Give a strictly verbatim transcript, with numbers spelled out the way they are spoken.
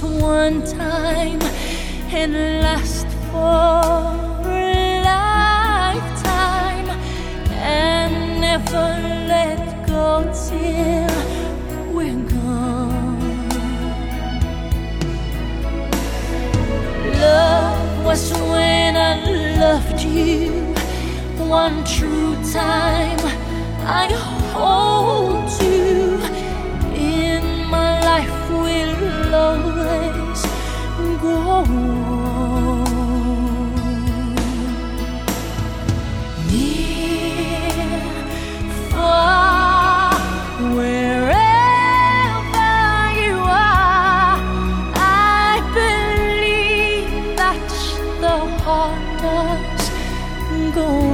one time and last for a lifetime, and never let go till we're gone. Love was when I loved you one true time. I hold you in my life, will always go on. Near, far, wherever you are, I believe that the heart does go on.